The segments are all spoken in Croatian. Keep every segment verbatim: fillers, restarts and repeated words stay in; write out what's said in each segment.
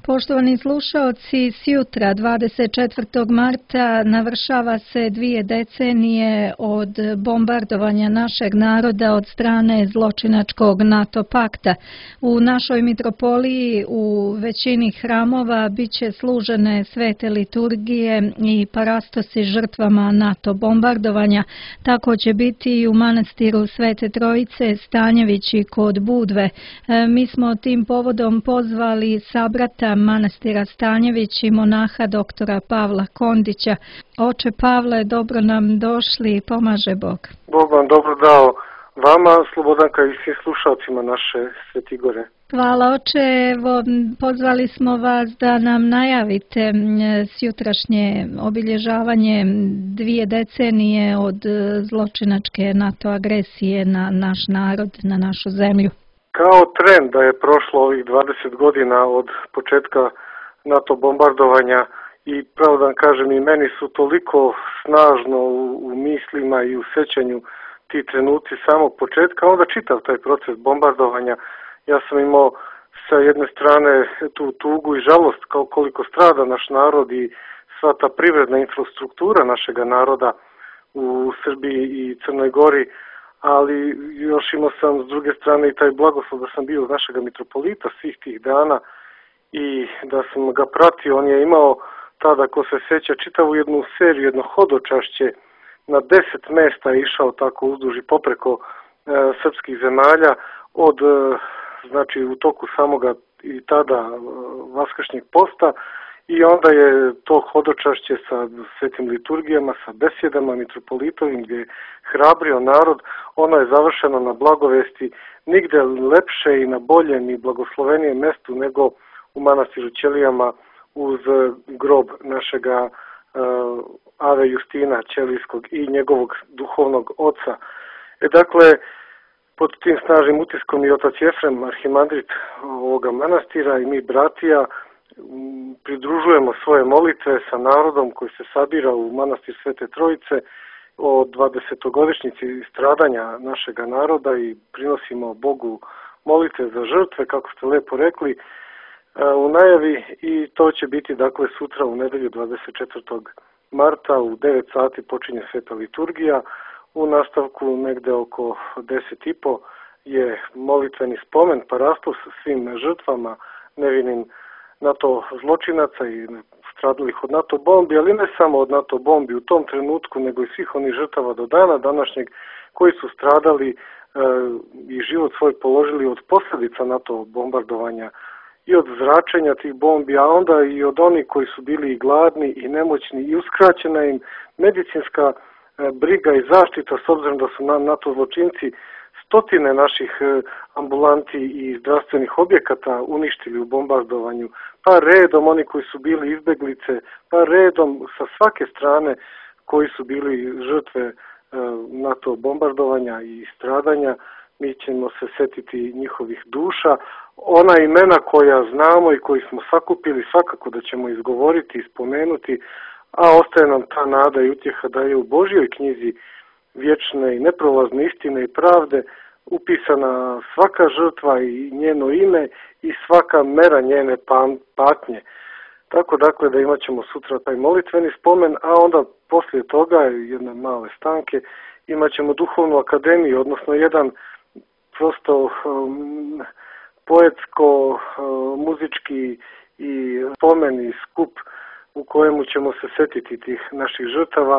Poštovani slušaoci, sjutra dvadeset četvrtog marta navršava se dvije decenije od bombardovanja našeg naroda od strane zločinačkog NATO pakta. U našoj mitropoliji u većini hramova bit će služene svete liturgije i parastosi žrtvama NATO bombardovanja. Tako će biti i u manastiru Svete Trojice Stanjevići kod Budve. E, mi smo tim povodom pozvali sabrata manastira Stanjević i monaha doktora Pavla Kondića. Oče Pavle, dobro nam došli, pomaže Bog. Bog vam dobro dao vama, Slobodanka, i svim slušalcima naše Sveti Gore. Hvala oče, evo pozvali smo vas da nam najavite sjutrašnje obilježavanje dvije decenije od zločinačke NATO agresije na naš narod, na našu zemlju. Kao trend da je prošlo ovih dvadeset godina od početka NATO bombardovanja i pravo da vam kažem i meni su toliko snažno u, u mislima i u sećanju ti trenuci samog početka, onda čitav taj proces bombardovanja. Ja sam imao sa jedne strane tu tugu i žalost kao koliko strada naš narod i sva ta privredna infrastruktura našega naroda u Srbiji i Crnoj Gori, ali još imao sam s druge strane i taj blagoslov da sam bio uz našega mitropolita svih tih dana i da sam ga pratio. On je imao tada, ko se seća, čitavu jednu seriju, jedno hodočašće na deset mesta je išao tako uzduž i popreko e, srpskih zemalja od, e, znači u toku samoga i tada e, vaskršnjeg posta, i onda je to hodočašće sa svetim liturgijama, sa besjedama mitropolitovim gdje je hrabrio narod, ono je završeno na blagovesti nigde lepše i na boljem i blagoslovenijem mestu nego u manastiru Ćelijama uz grob našega uh, Ave Justina Ćelijskog i njegovog duhovnog oca. E dakle, pod tim snažnim utiskom i otac Jefrem, arhimandrit ovoga manastira, i mi bratija pridružujemo svoje molitve sa narodom koji se sabira u manastir Svete Trojice o dvadesetogodišnjici stradanja našega naroda i prinosimo Bogu molitve za žrtve, kako ste lepo rekli u najavi, i to će biti dakle sutra u nedelju dvadeset četvrtog marta u devet sati počinje sveta liturgija. U nastavku negde oko deset i po je molitveni spomen, parastos svim žrtvama nevinim NATO zločinaca i stradalih od NATO bombi, ali ne samo od NATO bombi u tom trenutku, nego i svih onih žrtava do dana današnjeg koji su stradali e, i život svoj položili od posljedica NATO bombardovanja i od zračenja tih bombi, a onda i od onih koji su bili i gladni i nemoćni i uskraćena im medicinska e, briga i zaštita, s obzirom da su nam NATO zločinci stotine naših ambulanti i zdravstvenih objekata uništili u bombardovanju, pa redom oni koji su bili izbeglice, pa redom sa svake strane koji su bili žrtve NATO bombardovanja i stradanja. Mi ćemo se setiti njihovih duša. Ona imena koja znamo i koji smo sakupili svakako da ćemo izgovoriti i spomenuti, a ostaje nam ta nada i utjeha da je u Božjoj knjizi vječne i neprolazne istine i pravde upisana svaka žrtva i njeno ime i svaka mera njene patnje. Tako dakle da imat ćemo sutra taj molitveni spomen, a onda poslije toga, jedne male stanke, imat ćemo duhovnu akademiju, odnosno jedan prosto um, poetsko, um, muzički i spomen i skup u kojemu ćemo se setiti tih naših žrtava.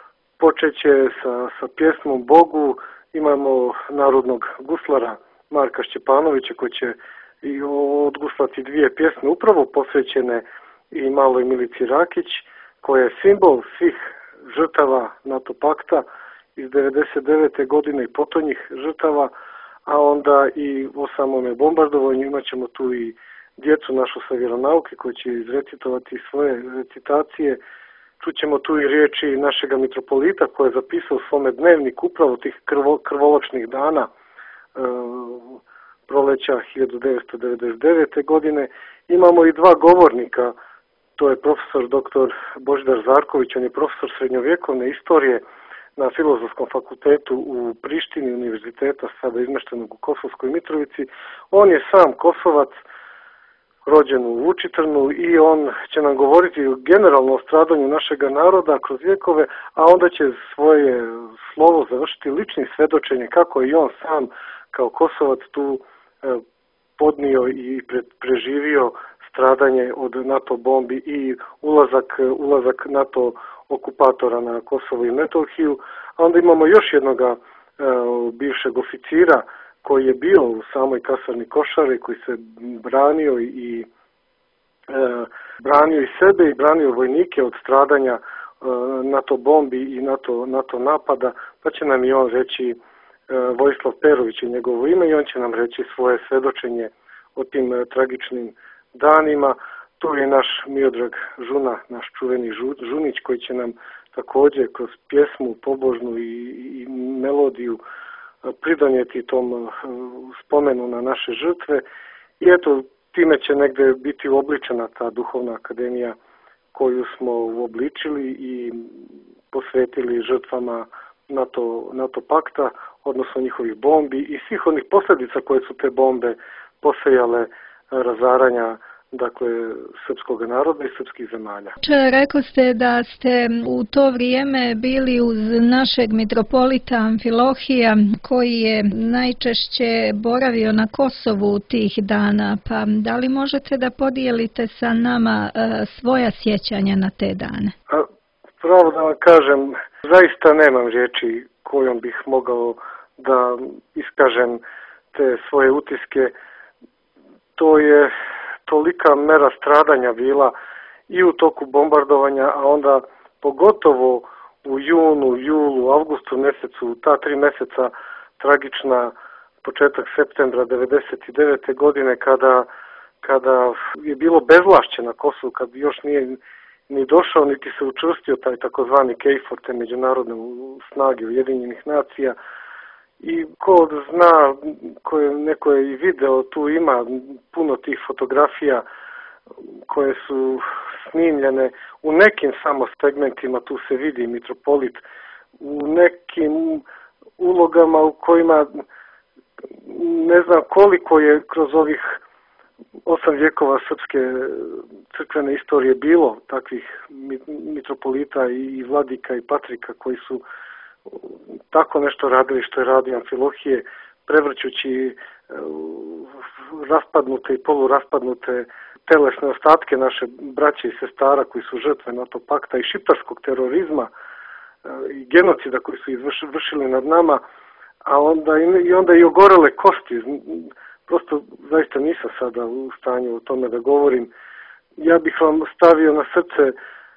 Počeće sa, sa pjesmom Bogu, imamo narodnog guslara Marka Šćepanovića koji će i odguslati dvije pjesme upravo posvećene i maloj Milici Rakić, koja je simbol svih žrtava NATO pakta iz devedeset devete godine i potonjih žrtava, a onda i o samome bombardovanju imat ćemo tu i djecu našu sa vjeronauke koji će izrecitovati svoje recitacije. Čućemo tu i riječi našega mitropolita koji je zapisao u svome dnevniku upravo tih krvo, krvoločnih dana e, proleća hiljadu devetsto devedeset devete godine. Imamo i dva govornika, to je profesor doktor Božidar Zarković, on je profesor srednjovjekovne istorije na Filozofskom fakultetu u Prištini univerziteta, sada izmeštenog u Kosovskoj Mitrovici. On je sam Kosovac, rođen u Vučitrnu i on će nam govoriti generalno o stradanju našega naroda kroz vjekove, a onda će svoje slovo završiti ličnim svedočenjem kako je on sam kao Kosovac tu podnio i preživio stradanje od NATO bombi i ulazak, ulazak NATO okupatora na Kosovo i Metohiju. A onda imamo još jednog e, bivšeg oficira koji je bio u samoj kasarni Košare, koji se branio i e, branio i sebe i branio vojnike od stradanja e, NATO bombi i NATO, NATO napada, pa će nam i on reći, e, Vojislav Perović je njegovo ime, i on će nam reći svoje svedočenje o tim e, tragičnim danima. Tu je naš Miodrag Žuna, naš čuveni žu, Žunić, koji će nam također kroz pjesmu pobožnu i, i melodiju pridonijeti tom spomenu na naše žrtve. I eto, time će negdje biti uobličena ta duhovna akademija koju smo uobličili i posvetili žrtvama NATO, NATO pakta, odnosno njihovih bombi i svih onih posljedica koje su te bombe posejale razaranja, dakle, srpskog naroda i srpskih zemalja. Rekli ste da ste u to vrijeme bili uz našeg mitropolita Amfilohija, koji je najčešće boravio na Kosovu tih dana, pa da li možete da podijelite sa nama uh, svoja sjećanja na te dane? A, pravo da vam kažem, zaista nemam riječi kojom bih mogao da iskažem te svoje utiske. To je tolika mera stradanja bila i u toku bombardovanja, a onda pogotovo u junu, julu, avgustu mjesecu, ta tri mjeseca tragična, početak septembra devedeset devete godine, kada, kada je bilo bezvlašće na Kosovu, kad još nije ni došao, niti se učvrstio taj takozvani KFOR, te međunarodne snage Ujedinjenih nacija. I ko zna, ko je, neko je i video, tu ima puno tih fotografija koje su snimljene u nekim samo segmentima, tu se vidi mitropolit, u nekim ulogama u kojima ne znam koliko je kroz ovih osam vjekova srpske crkvene istorije bilo takvih mitropolita i vladika i patrika koji su tako nešto radili što je radio Amfilohije, prevrćući raspadnute i poluraspadnute telesne ostatke naše braće i sestara koji su žrtve NATO pakta i šiptarskog terorizma i genocida koji su izvršili nad nama, a onda i onda i ogorele kosti. Prosto zaista nisam sada u stanju o tome da govorim. Ja bih vam stavio na srce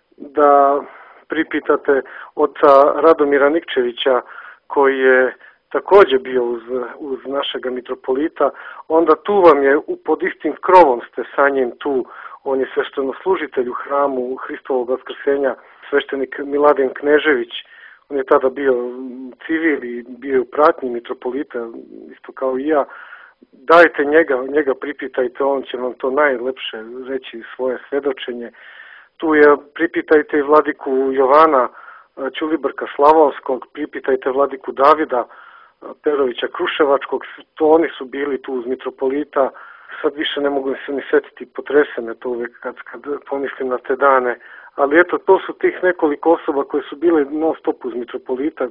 da pripitate oca Radomira Nikčevića, koji je također bio uz, uz našega mitropolita. Onda tu vam je, pod istim krovom ste sa njim tu, on je sveštenoslужitelj u hramu Hristovog vaskrsenja, sveštenik Miladin Knežević. On je tada bio civil i bio je u pratnji mitropolita, isto kao i ja. Dajte njega, njega pripitajte, on će vam to najlepše reći, svoje svedočenje. Tu je, pripitajte i vladiku Jovana Ćulibrka Slavonskog, pripitajte vladiku Davida Perovića Kruševačkog, to oni su bili tu uz mitropolita. Sad više ne mogu se ni setiti, potrese me to uvijek kad, kad pomislim na te dane. Ali eto, to su tih nekoliko osoba koje su bile non stop uz mitropolita,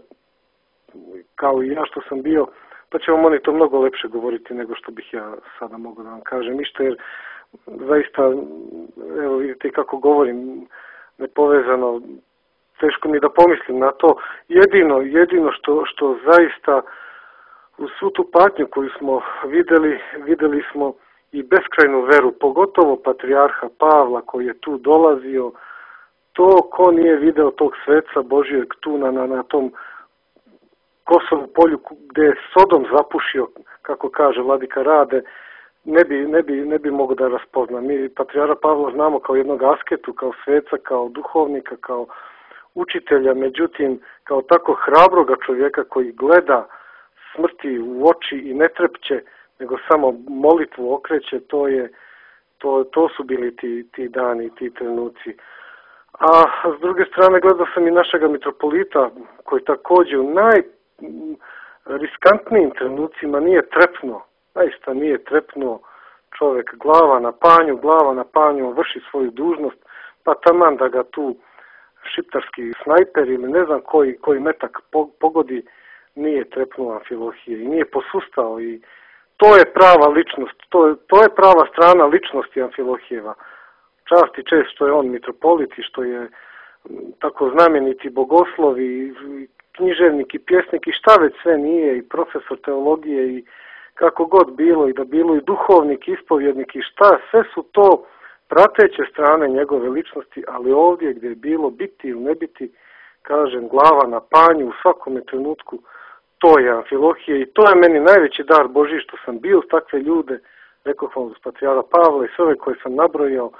kao i ja što sam bio, pa će vam oni to mnogo lepše govoriti nego što bih ja sada mogao da vam kažem išta, jer zaista, evo vidite kako govorim, nepovezano, teško mi da pomislim na to. Jedino, jedino što, što zaista u svu tu patnju koju smo vidjeli, vidjeli smo i beskrajnu veru, pogotovo patrijarha Pavla koji je tu dolazio. To ko nije video tog sveca Božijeg tu na, na, na tom Kosovu polju gdje je Sodom zapušio, kako kaže vladika Rade, ne bi, ne bi, ne bi mogo da raspozna. Mi patrijarha Pavla znamo kao jednog asketu, kao sveca, kao duhovnika, kao učitelja, međutim kao tako hrabroga čovjeka koji gleda smrti u oči i ne trepće, nego samo molitvu okreće, to je to, to su bili ti, ti dani, ti trenuci. A s druge strane gledao sam i našega mitropolita koji također u najriskantnijim trenucima nije trepnuo, zaista nije trepnuo. čovjek glava na panju, glava na panju, vrši svoju dužnost, pa taman da ga tu šiptarski snajper ili ne znam koji, koji metak pogodi, nije trepnuo Amfilohije i nije posustao. I to je prava ličnost, to je, to je prava strana ličnosti Amfilohijeva. Čast i čest što je on mitropolit i što je tako znameniti bogoslov i književnik i pjesnik i šta već sve nije, i profesor teologije i kako god bilo, i da bilo i duhovnik, ispovjednik i šta, sve su to prateće strane njegove ličnosti, ali ovdje gdje je bilo biti ili ne biti, kažem, glava na panju u svakome trenutku, to je Amfilohije i to je meni najveći dar Božji što sam bio uz takve ljude, rekao vam uz patrijarha Pavla i sve ove koje sam nabrojao,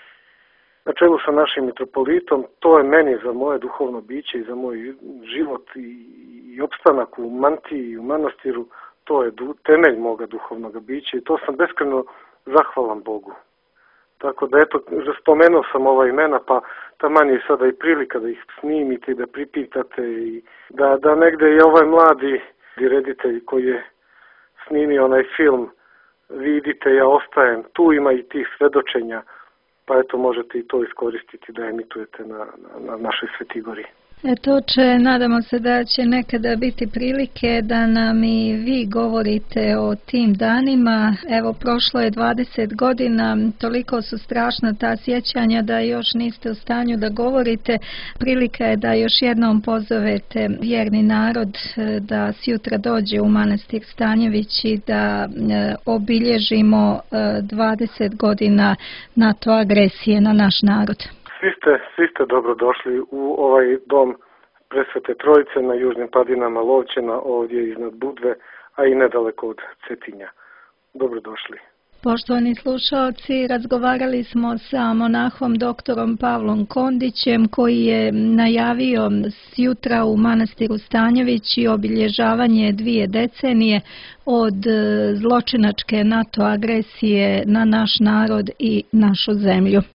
na čelu sa našim mitropolitom. To je meni za moje duhovno biće i za moj život i, i opstanak u mantiji i u manastiru, to je du, temelj moga duhovnog bića i to sam beskreno zahvalan Bogu. Tako da eto, spomenuo sam ova imena, pa taman je sada i prilika da ih snimite i da pripitate i da, da negde i ovaj mladi reditelj koji je snimio onaj film Vidite, ja ostajem, tu ima i tih svedočenja, pa eto možete i to iskoristiti da emitujete na, na, na našoj Svetoj Gori. Eto, će, nadamo se da će nekada biti prilike da nam i vi govorite o tim danima. Evo, prošlo je dvadeset godina, toliko su strašna ta sjećanja da još niste u stanju da govorite. Prilika je da još jednom pozovete vjerni narod da sjutra dođe u manastir Stanjević i da obilježimo dvadeset godina NATO agresije na naš narod. Svi ste, svi ste dobro došli u ovaj dom Presvete Trojice na južnim padinama Lovćena, ovdje iznad Budve, a i nedaleko od Cetinja. Dobro došli. Poštovani slušalci, razgovarali smo sa monahom doktorom Pavlom Kondićem koji je najavio sjutra u manastiru Stanjević i obilježavanje dvije decenije od zločinačke NATO agresije na naš narod i našu zemlju.